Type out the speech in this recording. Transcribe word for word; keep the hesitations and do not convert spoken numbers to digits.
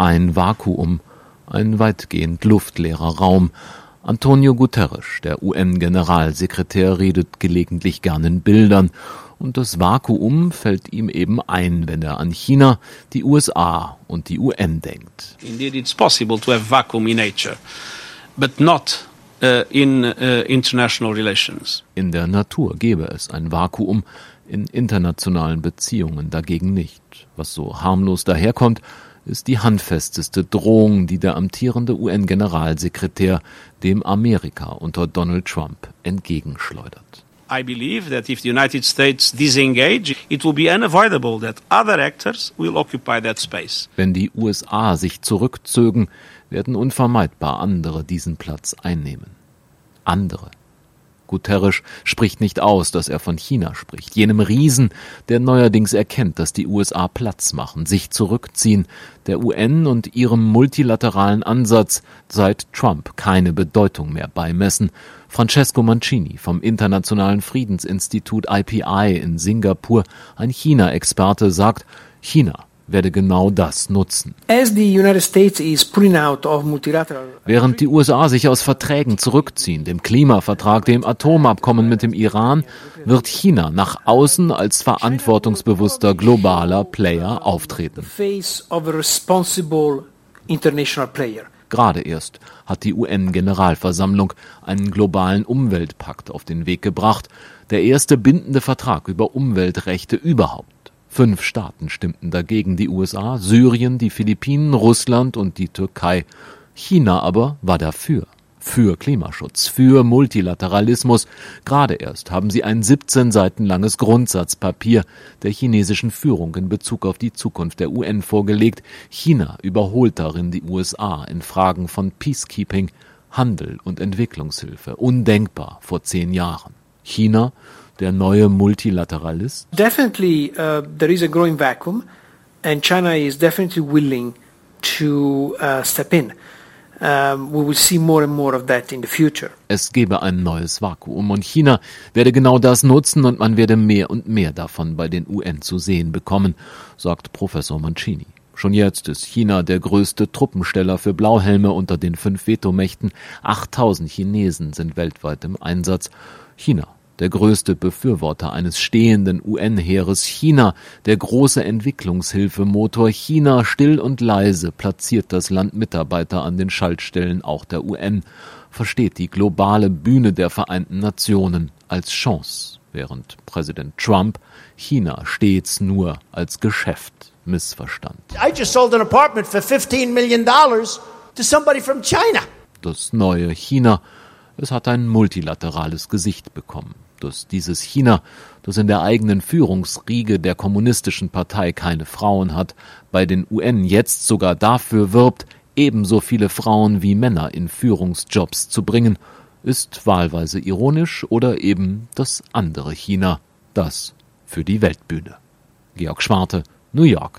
Ein Vakuum, ein weitgehend luftleerer Raum. Antonio Guterres, der U N-Generalsekretär, redet gelegentlich gern in Bildern. Und das Vakuum fällt ihm eben ein, wenn er an China, die U S A und die U N denkt. Indeed, it's possible to have vacuum in nature, but not uh, in uh, international relations. In der Natur gäbe es ein Vakuum, in internationalen Beziehungen dagegen nicht. Was so harmlos daherkommt, ist die handfesteste Drohung, die der amtierende U N-Generalsekretär dem Amerika unter Donald Trump entgegenschleudert. I believe that if the United States disengage, it will be unavoidable that other actors will occupy that space. Wenn die U S A sich zurückzögen, werden unvermeidbar andere diesen Platz einnehmen. Andere. Guterres spricht nicht aus, dass er von China spricht, jenem Riesen, der neuerdings erkennt, dass die U S A Platz machen, sich zurückziehen, der U N und ihrem multilateralen Ansatz seit Trump keine Bedeutung mehr beimessen. Francesco Mancini vom Internationalen Friedensinstitut I P I in Singapur, ein China-Experte, sagt, China werde genau das nutzen. As the United States is pulling out of multilateral Während die U S A sich aus Verträgen zurückziehen, dem Klimavertrag, dem Atomabkommen mit dem Iran, wird China nach außen als verantwortungsbewusster globaler Player auftreten. face of a responsible international player. Gerade erst hat die U N-Generalversammlung einen globalen Umweltpakt auf den Weg gebracht, der erste bindende Vertrag über Umweltrechte überhaupt. Fünf Staaten stimmten dagegen, die U S A, Syrien, die Philippinen, Russland und die Türkei. China aber war dafür. Für Klimaschutz, für Multilateralismus. Gerade erst haben sie ein siebzehn Seiten langes Grundsatzpapier der chinesischen Führung in Bezug auf die Zukunft der U N vorgelegt. China überholt darin die U S A in Fragen von Peacekeeping, Handel und Entwicklungshilfe. Undenkbar vor zehn Jahren. China, der neue Multilateralist? Definitely uh, there is a growing vacuum and China is definitely willing to uh, step in. Um, we will see more and more of that in the future. Es gebe ein neues Vakuum und China werde genau das nutzen und man werde mehr und mehr davon bei den U N zu sehen bekommen, sagt Professor Mancini. Schon jetzt ist China der größte Truppensteller für Blauhelme unter den fünf Vetomächten. achttausend Chinesen sind weltweit im Einsatz. China, der größte Befürworter eines stehenden U N-Heeres. China, der große Entwicklungshilfemotor. China, still und leise, platziert das Land Mitarbeiter an den Schaltstellen auch der U N, versteht die globale Bühne der Vereinten Nationen als Chance, während Präsident Trump China stets nur als Geschäft missverstand. I just sold an apartment for fifteen million dollars to somebody from China. Das neue China, es hat ein multilaterales Gesicht bekommen. Dass dieses China, das in der eigenen Führungsriege der kommunistischen Partei keine Frauen hat, bei den U N jetzt sogar dafür wirbt, ebenso viele Frauen wie Männer in Führungsjobs zu bringen, ist wahlweise ironisch oder eben das andere China, das für die Weltbühne. Georg Schwarte, New York.